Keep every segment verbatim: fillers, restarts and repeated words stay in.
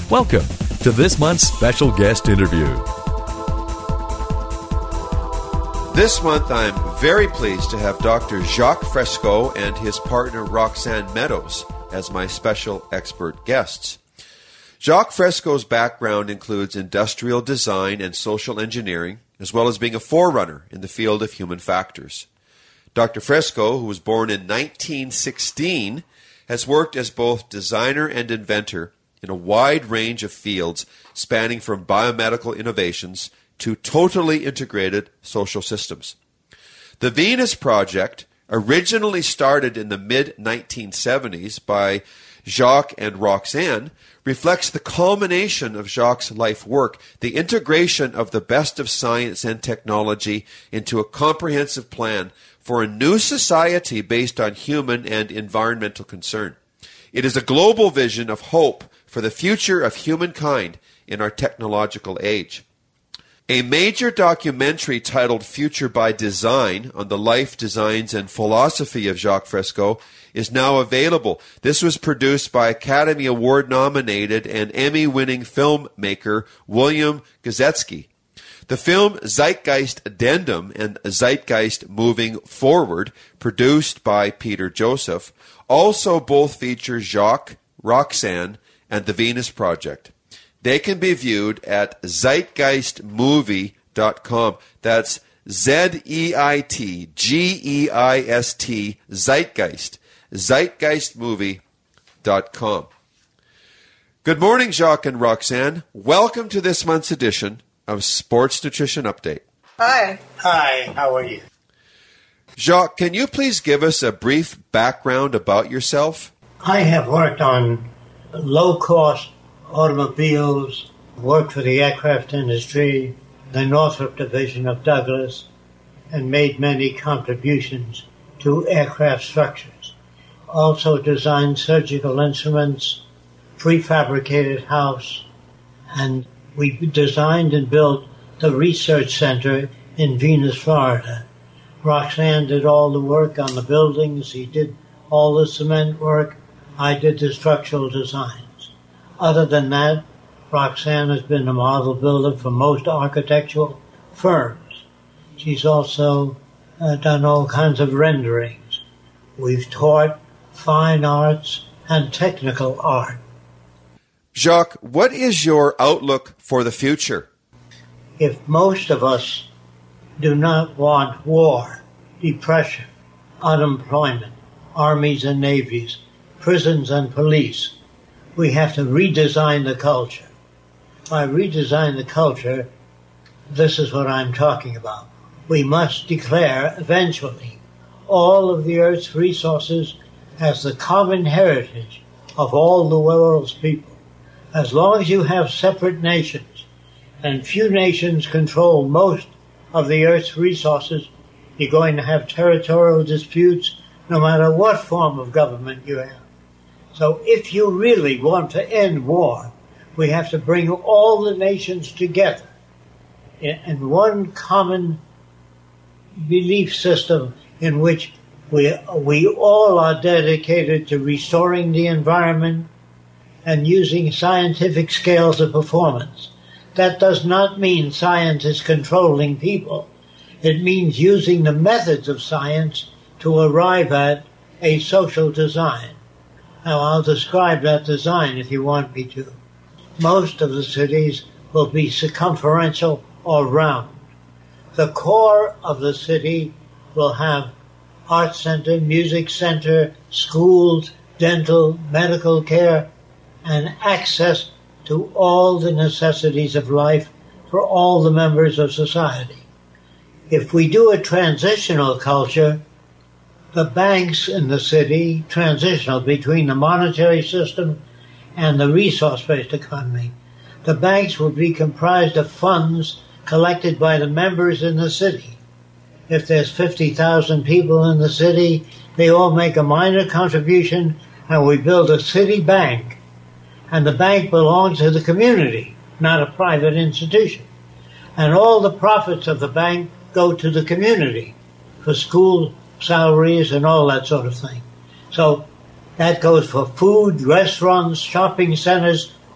Welcome to this month's special guest interview. This month, I'm very pleased to have Doctor Jacques Fresco and his partner Roxanne Meadows as my special expert guests. Jacques Fresco's background includes industrial design and social engineering, as well as being a forerunner in the field of human factors. Doctor Fresco, who was born in nineteen sixteen, has worked as both designer and inventor in a wide range of fields spanning from biomedical innovations to totally integrated social systems. The Venus Project, originally started in the mid nineteen seventies by Jacques and Roxanne, reflects the culmination of Jacques' life work, the integration of the best of science and technology into a comprehensive plan for a new society based on human and environmental concern. It is a global vision of hope for the future of humankind in our technological age. A major documentary titled Future by Design on the life, designs, and philosophy of Jacques Fresco is now available. This was produced by Academy Award-nominated and Emmy-winning filmmaker William Gazetsky. The film Zeitgeist Addendum and Zeitgeist Moving Forward, produced by Peter Joseph, also both feature Jacques, Roxanne, and the Venus Project. They can be viewed at zeitgeist movie dot com. That's Z E I T G E I S T, Zeitgeist, zeitgeist movie dot com. Good morning, Jacques and Roxanne. Welcome to this month's edition of Sports Nutrition Update. Hi. Hi, how are you? Jacques, can you please give us a brief background about yourself? I have worked on low-cost automobiles, worked for the aircraft industry, the Northrop division of Douglas, and made many contributions to aircraft structures. Also designed surgical instruments, prefabricated house, and we designed and built the research center in Venus, Florida. Roxanne did all the work on the buildings. He did all the cement work. I did the structural designs. Other than that, Roxanne has been a model builder for most architectural firms. She's also uh, done all kinds of renderings. We've taught fine arts and technical art. Jacques, what is your outlook for the future? If most of us do not want war, depression, unemployment, armies and navies, prisons and police, we have to redesign the culture. By redesign the culture, this is what I'm talking about. We must declare eventually all of the Earth's resources as the common heritage of all the world's people. As long as you have separate nations, and few nations control most of the Earth's resources, you're going to have territorial disputes no matter what form of government you have. So if you really want to end war, we have to bring all the nations together in one common belief system in which we, we all are dedicated to restoring the environment and using scientific scales of performance. That does not mean science is controlling people. It means using the methods of science to arrive at a social design. Now, I'll describe that design if you want me to. Most of the cities will be circumferential or round. The core of the city will have art center, music center, schools, dental, medical care, and access to all the necessities of life for all the members of society. If we do a transitional culture, the banks in the city, transitional between the monetary system and the resource-based economy, the banks will be comprised of funds collected by the members in the city. If there's fifty thousand people in the city, they all make a minor contribution, and we build a city bank. And the bank belongs to the community, not a private institution. And all the profits of the bank go to the community for school salaries and all that sort of thing. So that goes for food, restaurants, shopping centers,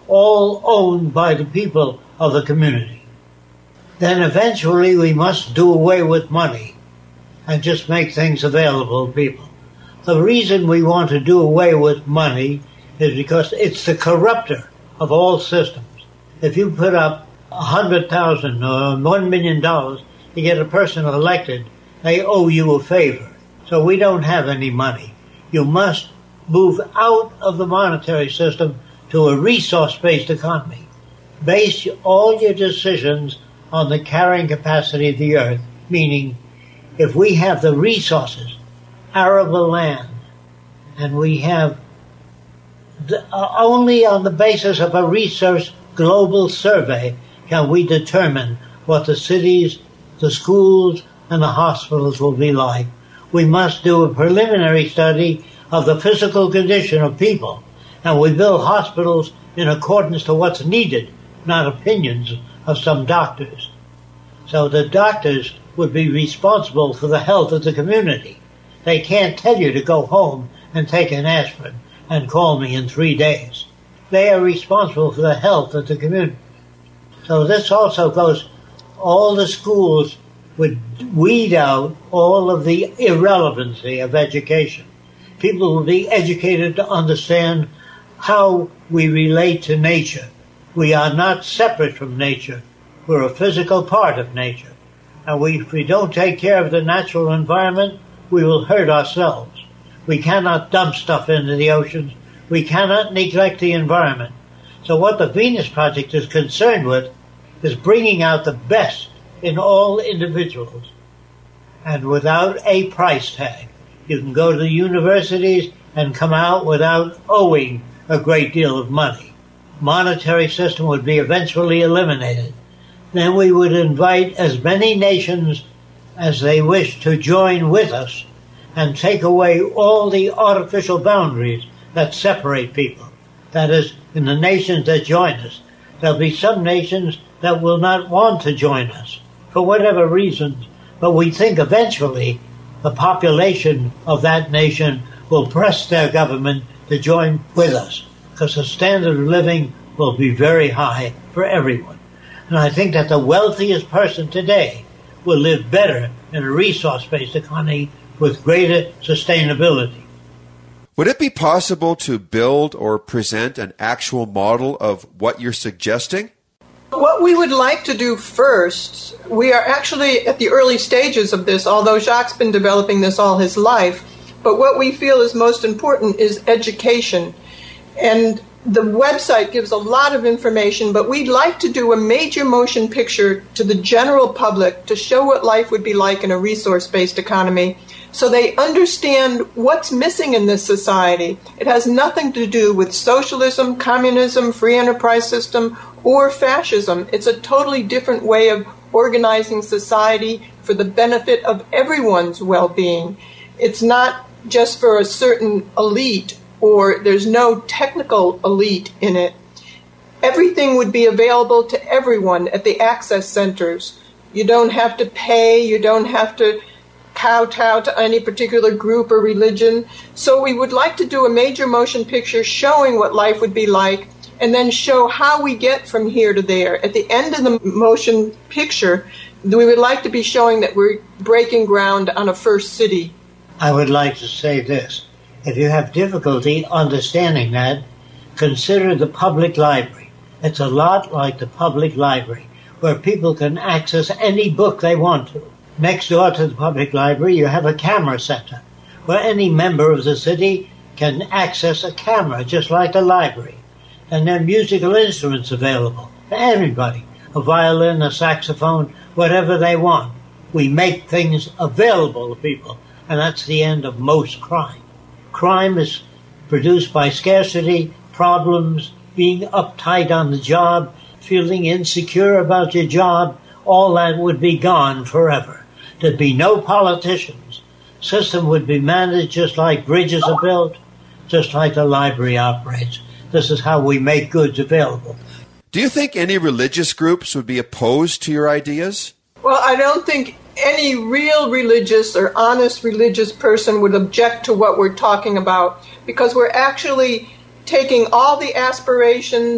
all owned by the people of the community. Then eventually we must do away with money and just make things available to people. The reason we want to do away with money is because it's the corrupter of all systems. If you put up a hundred thousand or one million dollars to get a person elected, they owe you a favor. So we don't have any money. You must move out of the monetary system to a resource-based economy. Base all your decisions on the carrying capacity of the earth, meaning if we have the resources, arable land, and we have the, uh, only on the basis of a research global survey can we determine what the cities, the schools, and the hospitals will be like. We must do a preliminary study of the physical condition of people, and we build hospitals in accordance to what's needed, not opinions of some doctors. So the doctors would be responsible for the health of the community. They can't tell you to go home and take an aspirin and call me in three days. They are responsible for the health of the community. So this also goes, all the schools would weed out all of the irrelevancy of education. People will be educated to understand how we relate to nature. We are not separate from nature. We're a physical part of nature. And we, if we don't take care of the natural environment, we will hurt ourselves. We cannot dump stuff into the oceans. We cannot neglect the environment. So what the Venus Project is concerned with is bringing out the best in all individuals, and without a price tag. You can go to the universities and come out without owing a great deal of money. Monetary system would be eventually eliminated. Then we would invite as many nations as they wish to join with us and take away all the artificial boundaries that separate people. That is, in the nations that join us, there'll be some nations that will not want to join us for whatever reasons, but we think eventually the population of that nation will press their government to join with us, because the standard of living will be very high for everyone. And I think that the wealthiest person today will live better in a resource-based economy with greater sustainability. Would it be possible to build or present an actual model of what you're suggesting? What we would like to do first, we are actually at the early stages of this, although Jacques' been developing this all his life, but what we feel is most important is education. And the website gives a lot of information, but we'd like to do a major motion picture to the general public to show what life would be like in a resource-based economy, so they understand what's missing in this society. It has nothing to do with socialism, communism, free enterprise system, or fascism. It's a totally different way of organizing society for the benefit of everyone's well-being. It's not just for a certain elite, or there's no technical elite in it. Everything would be available to everyone at the access centers. You don't have to pay, you don't have to kowtow to any particular group or religion. So we would like to do a major motion picture showing what life would be like, and then show how we get from here to there. At the end of the motion picture, we would like to be showing that we're breaking ground on a first city. I would like to say this. If you have difficulty understanding that, consider the public library. It's a lot like the public library, where people can access any book they want to. Next door to the public library, you have a camera center, where any member of the city can access a camera, just like the library. And there are musical instruments available for everybody, a violin, a saxophone, whatever they want. We make things available to people, and that's the end of most crime. Crime is produced by scarcity, problems, being uptight on the job, feeling insecure about your job. All that would be gone forever. There'd be no politicians. System would be managed just like bridges are built, just like the library operates. This is how we make goods available. Do you think any religious groups would be opposed to your ideas? Well, I don't think any real religious or honest religious person would object to what we're talking about, because we're actually taking all the aspirations,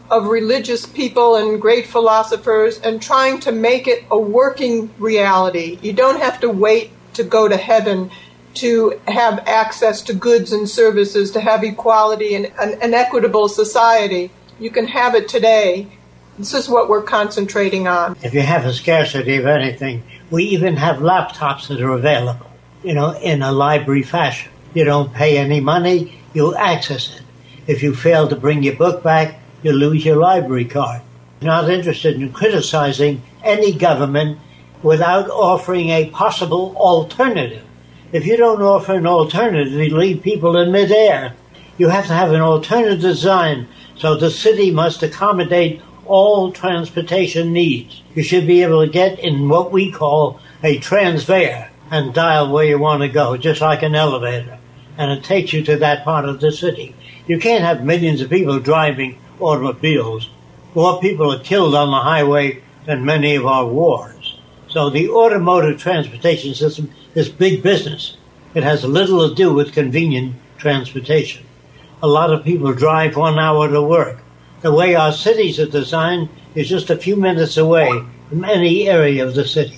of religious people and great philosophers and trying to make it a working reality. You don't have to wait to go to heaven to have access to goods and services, to have equality and an, an equitable society. You can have it today. This is what we're concentrating on. If you have a scarcity of anything, we even have laptops that are available, you know, in a library fashion. You don't pay any money, you access it. If you fail to bring your book back, you lose your library card. Not interested in criticizing any government without offering a possible alternative. If you don't offer an alternative, you leave people in midair. You have to have an alternative design, so the city must accommodate all transportation needs. You should be able to get in what we call a transfer and dial where you want to go, just like an elevator. And it takes you to that part of the city. You can't have millions of people driving automobiles. More people are killed on the highway than many of our wars. So the automotive transportation system is big business. It has little to do with convenient transportation. A lot of people drive one hour to work. The way our cities are designed is just a few minutes away from any area of the city.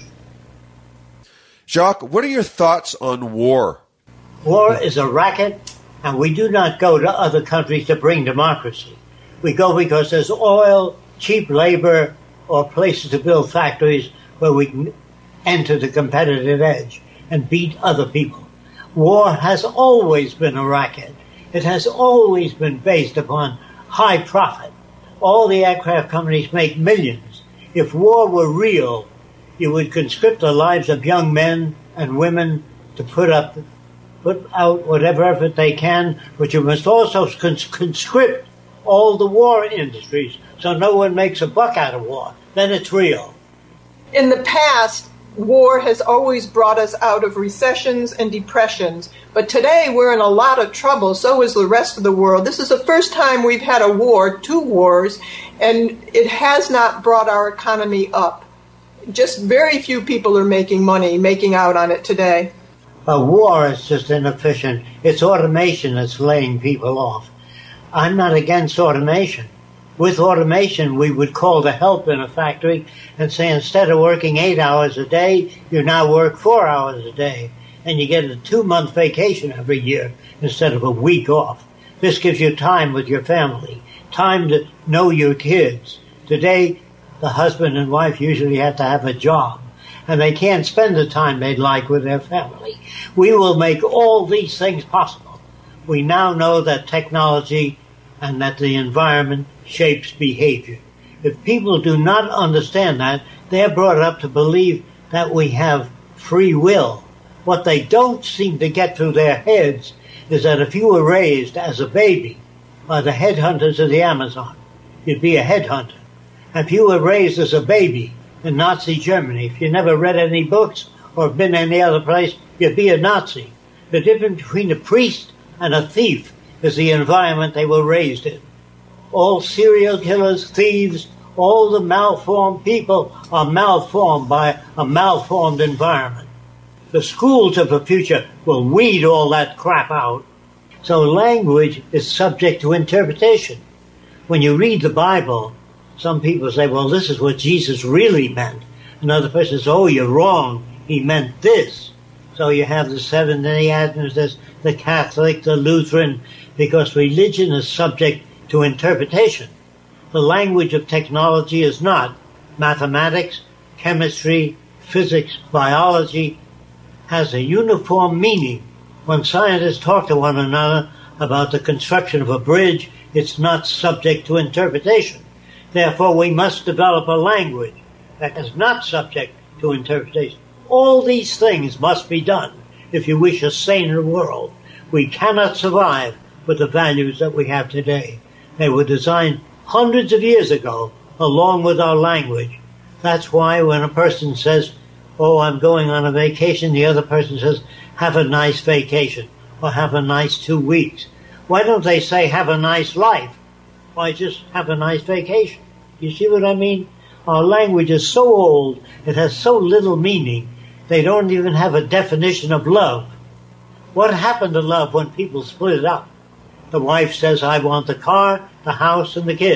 Jacques, what are your thoughts on war? War is a racket, and we do not go to other countries to bring democracy. We go because there's oil, cheap labor, or places to build factories where we can enter the competitive edge and beat other people. War has always been a racket. It has always been based upon high profit. All the aircraft companies make millions. If war were real, you would conscript the lives of young men and women to put up, put out whatever effort they can, but you must also cons- conscript all the war industries so no one makes a buck out of war. Then it's real. In the past, war has always brought us out of recessions and depressions, but today we're in a lot of trouble, so is the rest of the world. This is the first time we've had a war, two wars, and it has not brought our economy up. Just very few people are making money, making out on it today. A war is just inefficient. It's automation that's laying people off. I'm not against automation. With automation, we would call the help in a factory and say instead of working eight hours a day, you now work four hours a day. And you get a two-month vacation every year instead of a week off. This gives you time with your family, time to know your kids. Today, the husband and wife usually have to have a job, and they can't spend the time they'd like with their family. We will make all these things possible. We now know that technology and that the environment shapes behavior. If people do not understand that, they're brought up to believe that we have free will. What they don't seem to get through their heads is that if you were raised as a baby by the headhunters of the Amazon, you'd be a headhunter. If you were raised as a baby in Nazi Germany, if you never read any books or been any other place, you'd be a Nazi. The difference between a priest and a thief is the environment they were raised in. All serial killers, thieves, all the malformed people are malformed by a malformed environment. The schools of the future will weed all that crap out. So language is subject to interpretation. When you read the Bible, some people say, well, this is what Jesus really meant. Another person says, oh, you're wrong. He meant this. So you have the Seventh-day Adventists, the Catholic, the Lutheran, because religion is subject to interpretation. The language of technology is not. Mathematics, chemistry, physics, biology has a uniform meaning. When scientists talk to one another about the construction of a bridge, it's not subject to interpretation. Therefore, we must develop a language that is not subject to interpretation. All these things must be done if you wish a saner world. We cannot survive with the values that we have today. They were designed hundreds of years ago, along with our language. That's why when a person says, oh, I'm going on a vacation, the other person says, have a nice vacation, or have a nice two weeks. Why don't they say, have a nice life? Why just have a nice vacation? You see what I mean? Our language is so old, it has so little meaning, they don't even have a definition of love. What happened to love when people split it up? The wife says, I want the car, the house, and the kids.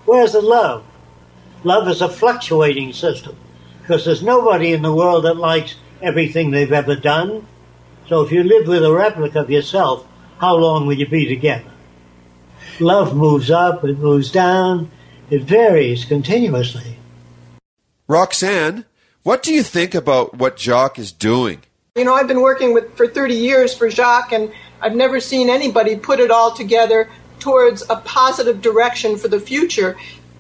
Where's the love? Love is a fluctuating system because there's nobody in the world that likes everything they've ever done. So if you live with a replica of yourself, how long will you be together? Love moves up, it moves down, it varies continuously. Roxanne, what do you think about what Jacques is doing? You know, I've been working with for thirty years for Jacques, and I've never seen anybody put it all together towards a positive direction for the future.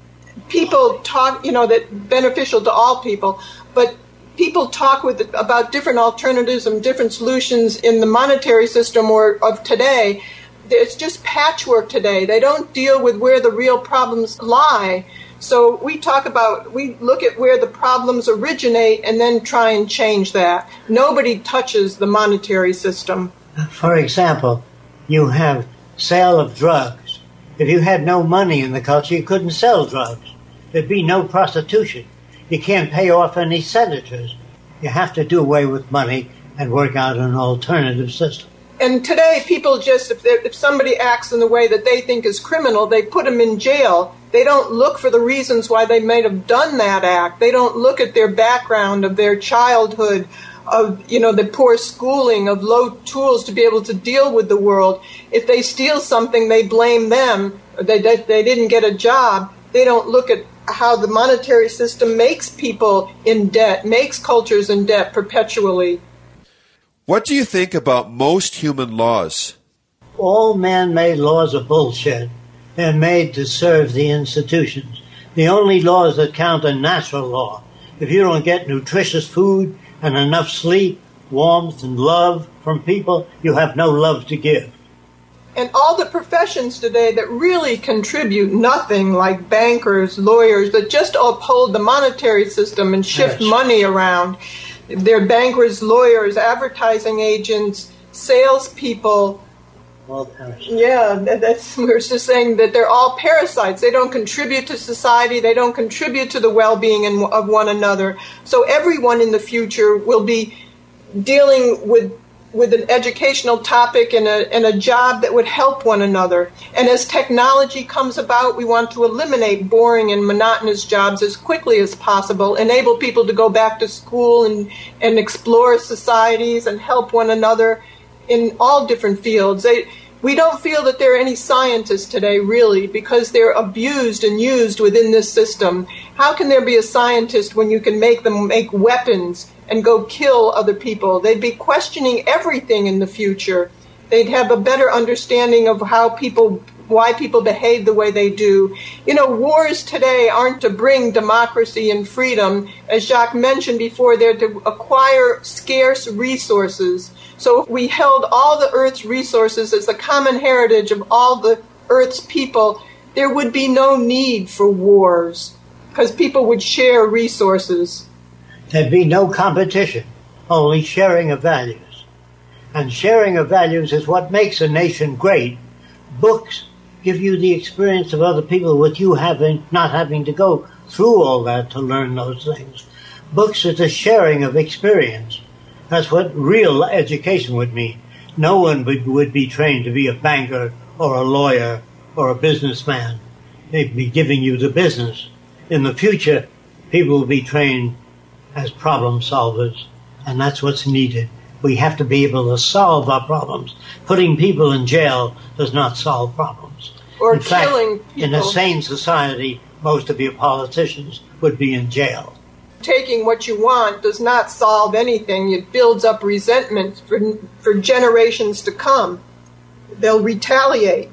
People talk, you know, that beneficial to all people, but people talk with about different alternatives and different solutions in the monetary system or of today. It's just patchwork today. They don't deal with where the real problems lie. So we talk about, we look at where the problems originate and then try and change that. Nobody touches the monetary system. For example, you have sale of drugs. If you had no money in the culture, you couldn't sell drugs. There'd be no prostitution. You can't pay off any senators. You have to do away with money and work out an alternative system. And today, people just, if, if somebody acts in the way that they think is criminal, they put them in jail. They don't look for the reasons why they may have done that act. They don't look at their background of their childhood, of, you know, the poor schooling, of low tools to be able to deal with the world. If they steal something, they blame them. Or they, they, they didn't get a job. They don't look at how the monetary system makes people in debt, makes cultures in debt perpetually. What do you think about most human laws? All man-made laws are bullshit. They're made to serve the institutions. The only laws that count are natural law. If you don't get nutritious food and enough sleep, warmth, and love from people, you have no love to give. And all the professions today that really contribute nothing, like bankers, lawyers, that just uphold the monetary system and shift Yes. money around. They're bankers, lawyers, advertising agents, salespeople. All parasites. Yeah, that- that's, we're just saying that they're all parasites. They don't contribute to society. They don't contribute to the well-being in- of one another. So everyone in the future will be dealing with with an educational topic and a, and a job that would help one another. And as technology comes about, we want to eliminate boring and monotonous jobs as quickly as possible, enable people to go back to school and, and explore societies and help one another in all different fields. They, we don't feel that there are any scientists today, really, because they're abused and used within this system. How can there be a scientist when you can make them make weapons and go kill other people? They'd be questioning everything in the future. They'd have a better understanding of how people, why people behave the way they do. You know, wars today aren't to bring democracy and freedom. As Jacques mentioned before, they're to acquire scarce resources. So if we held all the Earth's resources as the common heritage of all the Earth's people, there would be no need for wars, because people would share resources. There'd be no competition, only sharing of values. And sharing of values is what makes a nation great. Books give you the experience of other people with you having not having to go through all that to learn those things. Books are the sharing of experience. That's what real education would mean. No one would, would be trained to be a banker or a lawyer or a businessman. They'd be giving you the business. In the future, people will be trained as problem solvers, and that's what's needed. We have to be able to solve our problems. Putting people in jail does not solve problems. Or in fact, killing people. In a sane society, most of your politicians would be in jail. Taking what you want does not solve anything. It builds up resentment for, for generations to come. They'll retaliate.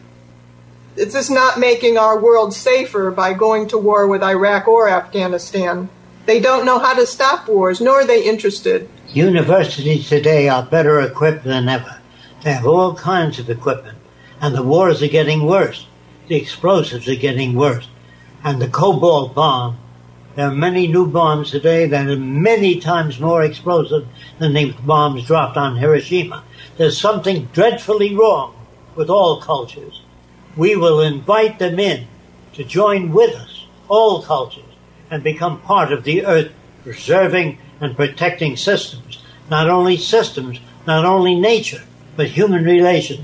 This is not making our world safer by going to war with Iraq or Afghanistan. They don't know how to stop wars, nor are they interested. Universities today are better equipped than ever. They have all kinds of equipment. And the wars are getting worse. The explosives are getting worse. And the cobalt bomb, there are many new bombs today that are many times more explosive than the bombs dropped on Hiroshima. There's something dreadfully wrong with all cultures. We will invite them in to join with us, all cultures, and become part of the earth preserving and protecting systems. Not only systems, not only nature, but human relations.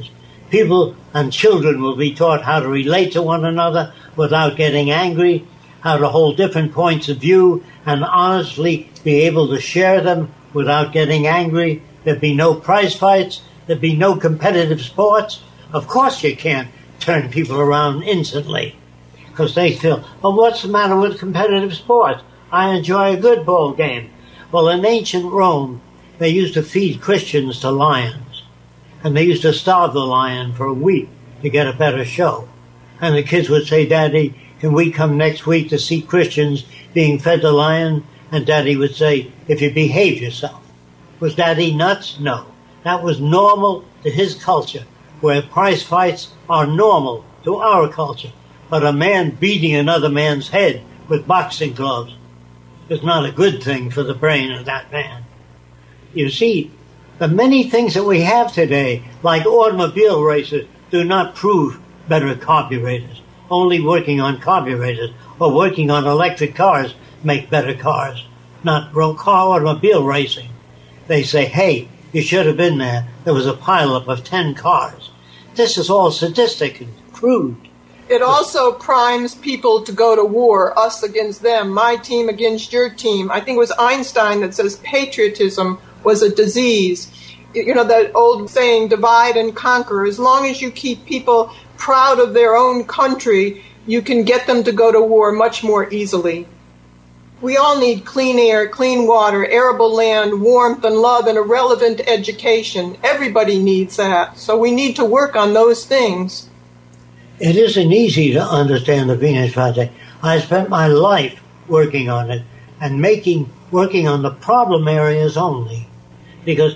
People and children will be taught how to relate to one another without getting angry, how to hold different points of view and honestly be able to share them without getting angry. There'd be no prize fights. There'd be no competitive sports. Of course you can't turn people around instantly because they feel, well, what's the matter with competitive sports? I enjoy a good ball game. Well, in ancient Rome, they used to feed Christians to lions, and they used to starve the lion for a week to get a better show. And the kids would say, Daddy, can we come next week to see Christians being fed to lion? And Daddy would say, if you behave yourself. Was Daddy nuts? No. That was normal to his culture, where prize fights are normal to our culture. But a man beating another man's head with boxing gloves is not a good thing for the brain of that man. You see, the many things that we have today, like automobile races, do not prove better carburetors. Only working on carburetors or working on electric cars make better cars, not car automobile racing. They say, hey, you should have been there. There was a pileup of ten cars. This is all sadistic and crude. It also primes people to go to war, us against them, my team against your team. I think it was Einstein that says patriotism was a disease. You know, that old saying, divide and conquer. As long as you keep people proud of their own country, you can get them to go to war much more easily. We all need clean air, clean water, arable land, warmth and love, and a relevant education. Everybody needs that. So we need to work on those things. It isn't easy to understand the Venus Project. I spent my life working on it and making, working on the problem areas only. Because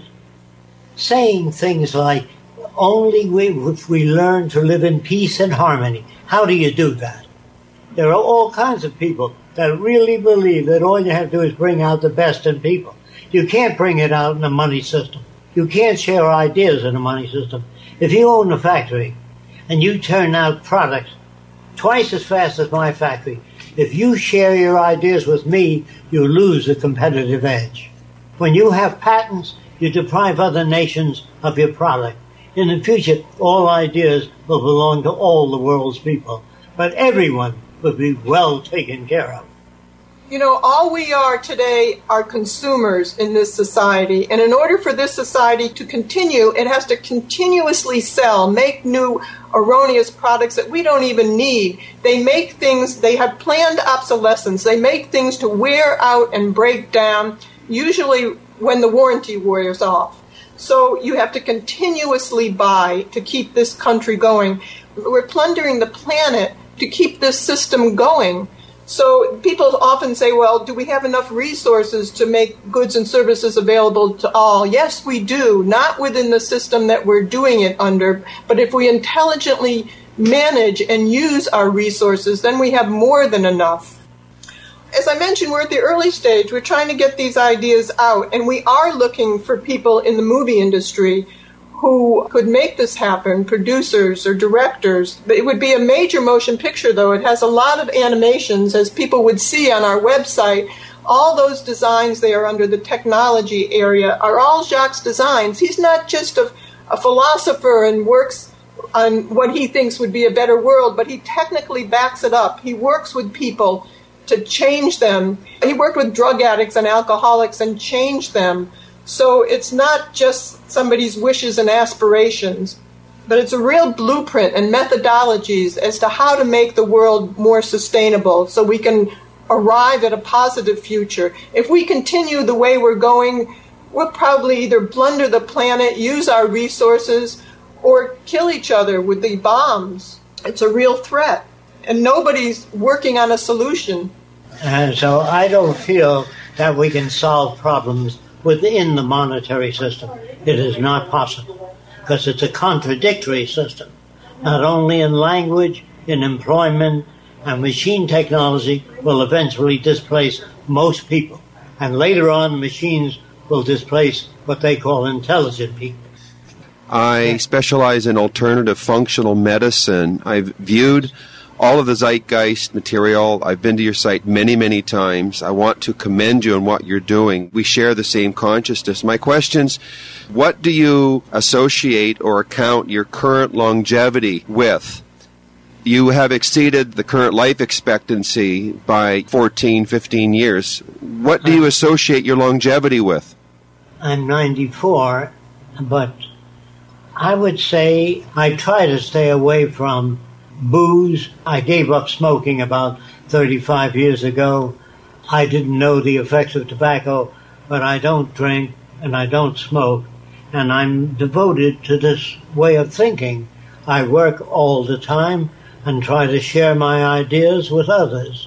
saying things like, only we, if we learn to live in peace and harmony, how do you do that? There are all kinds of people that really believe that all you have to do is bring out the best in people. You can't bring it out in a money system. You can't share ideas in a money system. If you own a factory and you turn out products twice as fast as my factory, if you share your ideas with me, you lose the competitive edge. When you have patents, you deprive other nations of your product. In the future, all ideas will belong to all the world's people, but everyone will be well taken care of. You know, all we are today are consumers in this society, and in order for this society to continue, it has to continuously sell, make new erroneous products that we don't even need. They make things, they have planned obsolescence. They make things to wear out and break down, usually when the warranty wears off. So you have to continuously buy to keep this country going. We're plundering the planet to keep this system going. So people often say, well, do we have enough resources to make goods and services available to all? Yes, we do, not within the system that we're doing it under, but if we intelligently manage and use our resources, then we have more than enough. As I mentioned, we're at the early stage. We're trying to get these ideas out, and we are looking for people in the movie industry who could make this happen, producers or directors. It would be a major motion picture, though. It has a lot of animations, as people would see on our website. All those designs there under the technology area are all Jacques' designs. He's not just a, a philosopher and works on what he thinks would be a better world, but he technically backs it up. He works with people to change them. He worked with drug addicts and alcoholics and changed them. So it's not just somebody's wishes and aspirations, but it's a real blueprint and methodologies as to how to make the world more sustainable so we can arrive at a positive future. If we continue the way we're going, we'll probably either plunder the planet, use our resources, or kill each other with the bombs. It's a real threat, and nobody's working on a solution. And so I don't feel that we can solve problems within the monetary system. It is not possible, because it's a contradictory system, not only in language, in employment, and machine technology will eventually displace most people. And later on, machines will displace what they call intelligent people. I specialize in alternative functional medicine. I've viewed all of the Zeitgeist material. I've been to your site many, many times. I want to commend you on what you're doing. We share the same consciousness. My question's, what do you associate or account your current longevity with? You have exceeded the current life expectancy by fourteen, fifteen years. What do you associate your longevity with? I'm ninety-four, but I would say I try to stay away from booze. I gave up smoking about thirty-five years ago. I didn't know the effects of tobacco, but I don't drink and I don't smoke, and I'm devoted to this way of thinking. I work all the time and try to share my ideas with others.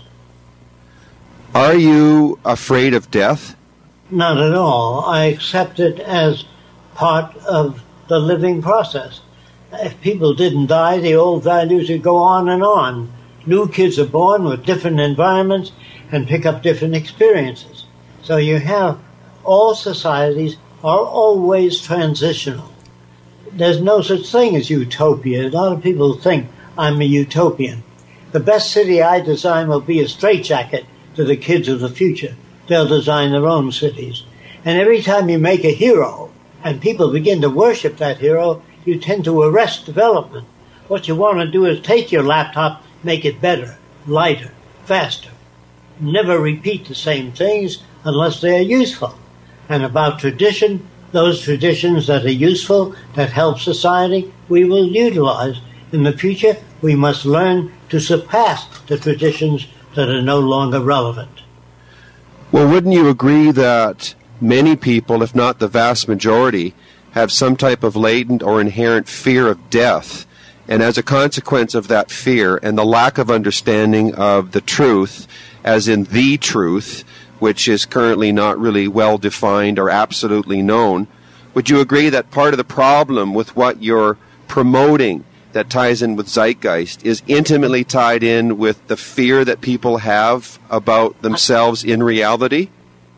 Are you afraid of death? Not at all. I accept it as part of the living process. If people didn't die, the old values would go on and on. New kids are born with different environments and pick up different experiences. So you have, all societies are always transitional. There's no such thing as utopia. A lot of people think I'm a utopian. The best city I design will be a straitjacket to the kids of the future. They'll design their own cities. And every time you make a hero and people begin to worship that hero, you tend to arrest development. What you want to do is take your laptop, make it better, lighter, faster. Never repeat the same things unless they are useful. And about tradition, those traditions that are useful, that help society, we will utilize. In the future, we must learn to surpass the traditions that are no longer relevant. Well, wouldn't you agree that many people, if not the vast majority, have some type of latent or inherent fear of death, and as a consequence of that fear and the lack of understanding of the truth, as in the truth, which is currently not really well defined or absolutely known, would you agree that part of the problem with what you're promoting that ties in with Zeitgeist is intimately tied in with the fear that people have about themselves in reality?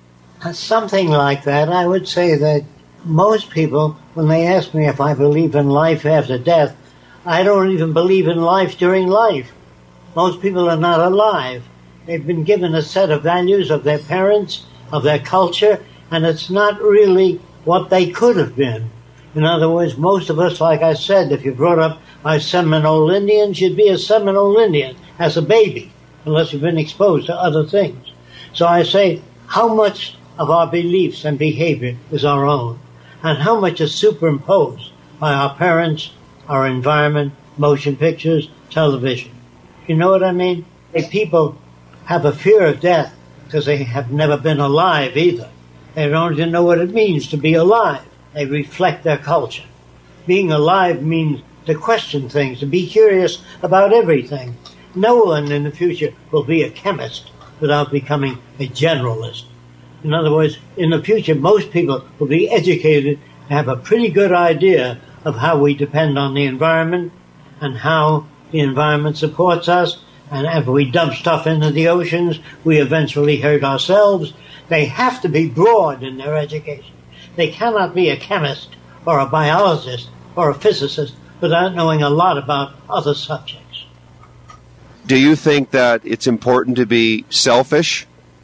Something like that. I would say that most people, when they ask me if I believe in life after death, I don't even believe in life during life. Most people are not alive. They've been given a set of values of their parents, of their culture, and it's not really what they could have been. In other words, most of us, like I said, if you're brought up by Seminole Indians, you'd be a Seminole Indian as a baby, unless you've been exposed to other things. So I say, how much of our beliefs and behavior is our own, and how much is superimposed by our parents, our environment, motion pictures, television? You know what I mean? If people have a fear of death because they have never been alive either. They don't even know what it means to be alive. They reflect their culture. Being alive means to question things, to be curious about everything. No one in the future will be a chemist without becoming a generalist. In other words, in the future, most people will be educated and have a pretty good idea of how we depend on the environment and how the environment supports us. And if we dump stuff into the oceans, we eventually hurt ourselves. They have to be broad in their education. They cannot be a chemist or a biologist or a physicist without knowing a lot about other subjects. Do you think that it's important to be selfish?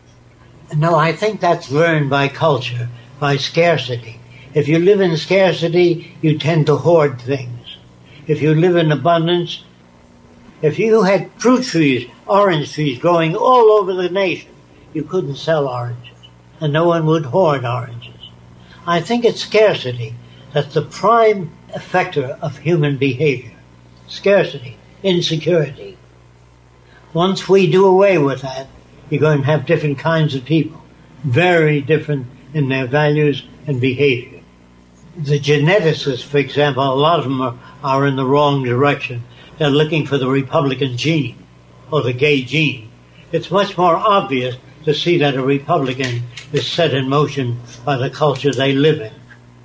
No, I think that's learned by culture, by scarcity. If you live in scarcity, you tend to hoard things. If you live in abundance, if you had fruit trees, orange trees growing all over the nation, you couldn't sell oranges, and no one would hoard oranges. I think it's scarcity that's the prime effector of human behavior. Scarcity, insecurity. Once we do away with that, you're going to have different kinds of people, very different in their values and behavior. The geneticists, for example, a lot of them are, are in the wrong direction. They're looking for the Republican gene or the gay gene. It's much more obvious to see that a Republican is set in motion by the culture they live in.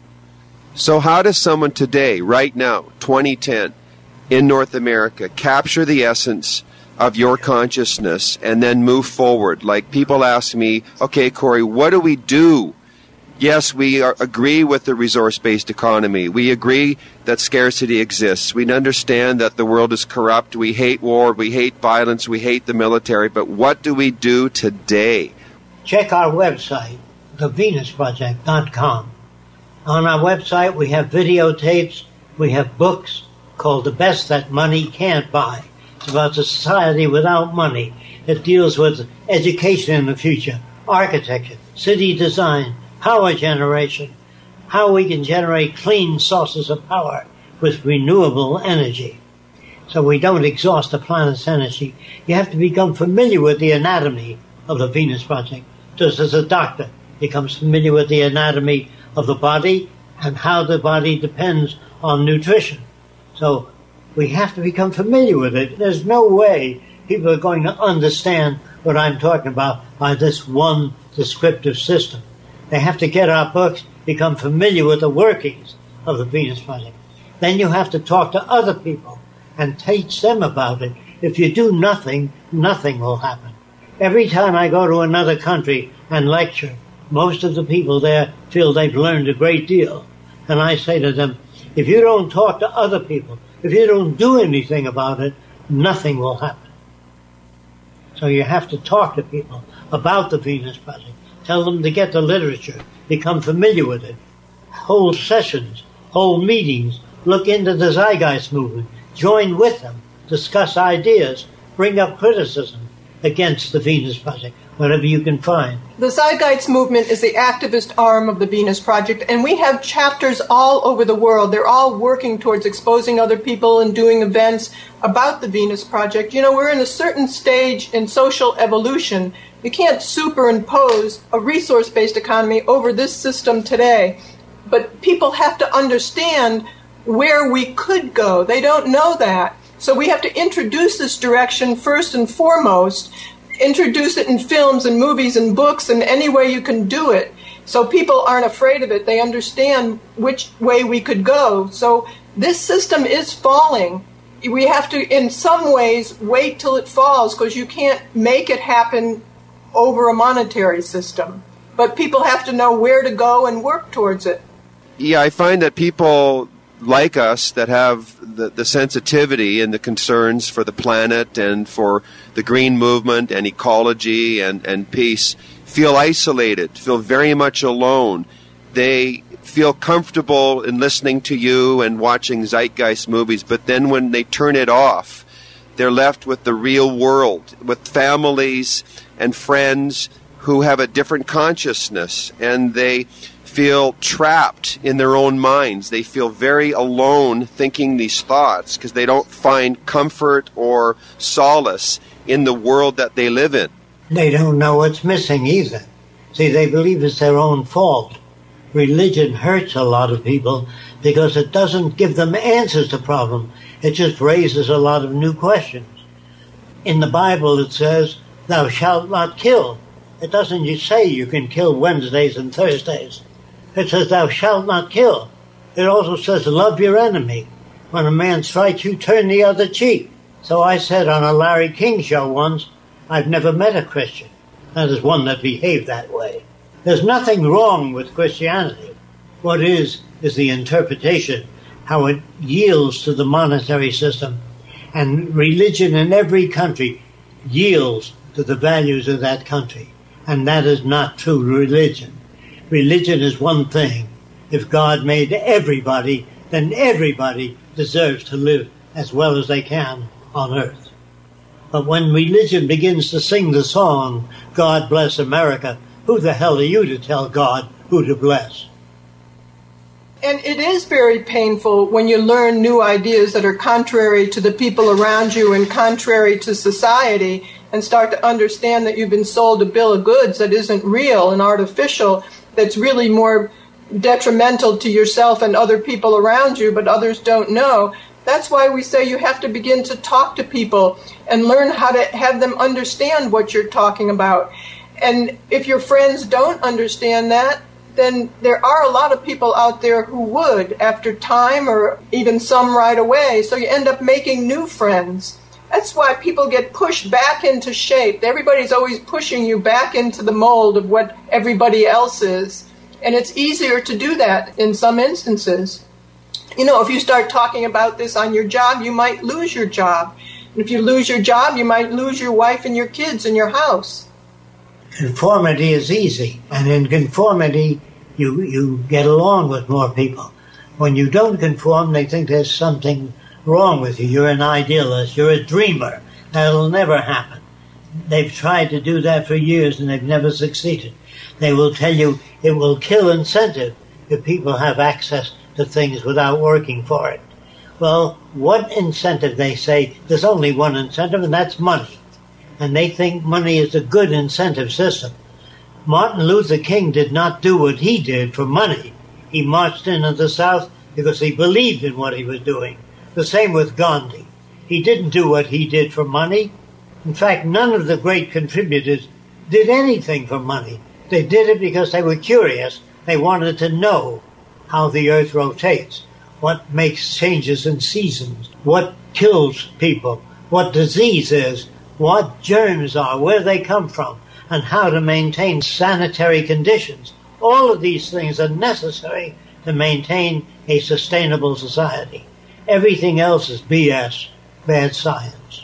So how does someone today, right now, twenty ten, in North America, capture the essence of your consciousness and then move forward? Like, people ask me, okay, Corey, what do we do Yes, we are, agree with the resource-based economy. We agree that scarcity exists. We understand that the world is corrupt. We hate war. We hate violence. We hate the military. But what do we do today? Check our website, the venus project dot com. On our website, we have videotapes. We have books called The Best That Money Can't Buy. It's about a society without money. It deals with education in the future, architecture, city design, power generation, how we can generate clean sources of power with renewable energy. So we don't exhaust the planet's energy. You have to become familiar with the anatomy of the Venus Project, just as a doctor becomes familiar with the anatomy of the body and how the body depends on nutrition. So we have to become familiar with it. There's no way people are going to understand what I'm talking about by this one descriptive system. They have to get our books, become familiar with the workings of the Venus Project. Then you have to talk to other people and teach them about it. If you do nothing, nothing will happen. Every time I go to another country and lecture, most of the people there feel they've learned a great deal. And I say to them, if you don't talk to other people, if you don't do anything about it, nothing will happen. So you have to talk to people about the Venus Project. Tell them to get the literature, become familiar with it, hold sessions, hold meetings, look into the Zeitgeist movement, join with them, discuss ideas, bring up criticism against the Venus Project, whatever you can find. The Zeitgeist movement is the activist arm of the Venus Project, and we have chapters all over the world. They're all working towards exposing other people and doing events about the Venus Project. You know, we're in a certain stage in social evolution. You can't superimpose a resource-based economy over this system today. But people have to understand where we could go. They don't know that. So we have to introduce this direction first and foremost, introduce it in films and movies and books and any way you can do it. So people aren't afraid of it. They understand which way we could go. So this system is falling. We have to, in some ways, wait till it falls because you can't make it happen over a monetary system. But people have to know where to go and work towards it. Yeah, I find that people like us that have the, the sensitivity and the concerns for the planet and for the green movement and ecology and, and peace feel isolated, feel very much alone. They feel comfortable in listening to you and watching Zeitgeist movies, but then when they turn it off, they're left with the real world, with families and friends who have a different consciousness, and they feel trapped in their own minds. They feel very alone thinking these thoughts because they don't find comfort or solace in the world that they live in. They don't know what's missing either. See, they believe it's their own fault. Religion hurts a lot of people because it doesn't give them answers to problems. It just raises a lot of new questions. In the Bible it says, thou shalt not kill. It doesn't say you can kill Wednesdays and Thursdays. It says thou shalt not kill. It also says love your enemy. When a man strikes you, turn the other cheek. So I said on a Larry King show once, I've never met a Christian. That is one that behaved that way. There's nothing wrong with Christianity. What is, is the interpretation, how it yields to the monetary system. And religion in every country yields to the values of that country. And that is not true religion. Religion is one thing. If God made everybody, then everybody deserves to live as well as they can on earth. But when religion begins to sing the song, God bless America, who the hell are you to tell God who to bless? And it is very painful when you learn new ideas that are contrary to the people around you and contrary to society, and start to understand that you've been sold a bill of goods that isn't real and artificial, that's really more detrimental to yourself and other people around you, but others don't know. That's why we say you have to begin to talk to people and learn how to have them understand what you're talking about. And if your friends don't understand that, then there are a lot of people out there who would after time, or even some right away. So you end up making new friends. That's why people get pushed back into shape. Everybody's always pushing you back into the mold of what everybody else is. And it's easier to do that in some instances. You know, if you start talking about this on your job, you might lose your job. And if you lose your job, you might lose your wife and your kids and your house. Conformity is easy. And in conformity, you, you get along with more people. When you don't conform, they think there's something wrong with you. You're an idealist. You're a dreamer. That'll never happen. They've tried to do that for years and they've never succeeded. They will tell you it will kill incentive if people have access to things without working for it. Well, what incentive? They say there's only one incentive, and that's money. And they think money is a good incentive system. Martin Luther King did not do what he did for money. He marched into the South because he believed in what he was doing. The same with Gandhi. He didn't do what he did for money. In fact, none of the great contributors did anything for money. They did it because they were curious. They wanted to know how the earth rotates, what makes changes in seasons, what kills people, what disease is, what germs are, where they come from, and how to maintain sanitary conditions. All of these things are necessary to maintain a sustainable society. Everything else is B S, bad science.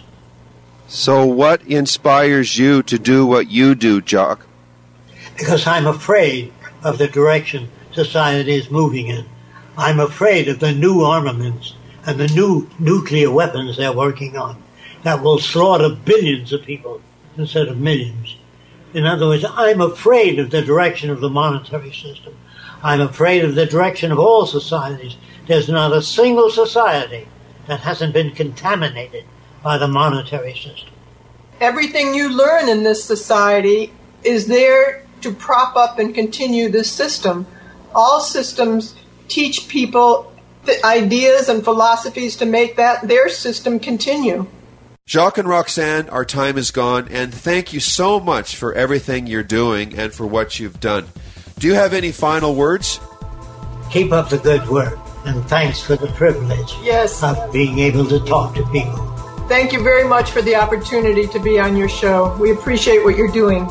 So what inspires you to do what you do, Jock? Because I'm afraid of the direction society is moving in. I'm afraid of the new armaments and the new nuclear weapons they're working on that will slaughter billions of people instead of millions. In other words, I'm afraid of the direction of the monetary system. I'm afraid of the direction of all societies. There's not a single society that hasn't been contaminated by the monetary system. Everything you learn in this society is there to prop up and continue this system. All systems teach people the ideas and philosophies to make that their system continue. Jacques and Roxanne, our time is gone, and thank you so much for everything you're doing and for what you've done. Do you have any final words? Keep up the good work, and thanks for the privilege yes. of being able to talk to people. Thank you very much for the opportunity to be on your show. We appreciate what you're doing.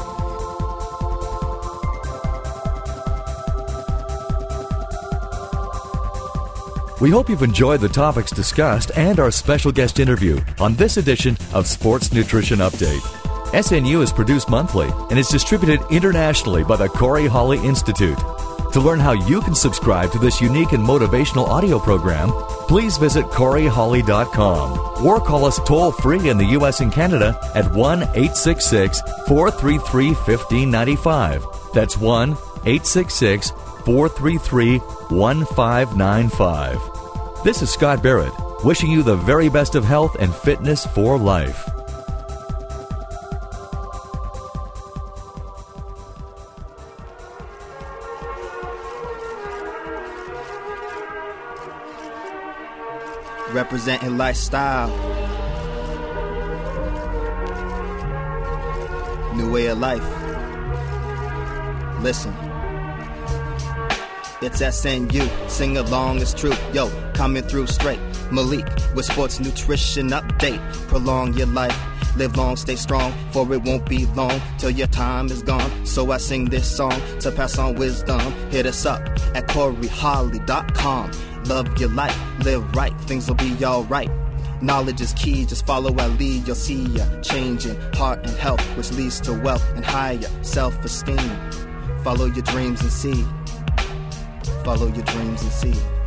We hope you've enjoyed the topics discussed and our special guest interview on this edition of Sports Nutrition Update. S N U is produced monthly and is distributed internationally by the Corey Holly Institute. To learn how you can subscribe to this unique and motivational audio program, please visit corey holly dot com or call us toll-free in the U S and Canada at one eight six six, four three three, one five nine five. That's one eight six six, four three three, one five nine five. This is Scott Barrett, wishing you the very best of health and fitness for life. Representing lifestyle, new way of life. Listen, it's S N U, sing along, it's true. Yo, coming through straight, Malik with Sports Nutrition Update. Prolong your life, live long, stay strong, for it won't be long till your time is gone. So I sing this song to pass on wisdom. Hit us up at corey holly dot com. Love your life, live right, things will be alright. Knowledge is key, just follow our lead. You'll see ya changing heart and health, which leads to wealth and higher self-esteem. Follow your dreams and see. Follow your dreams and see.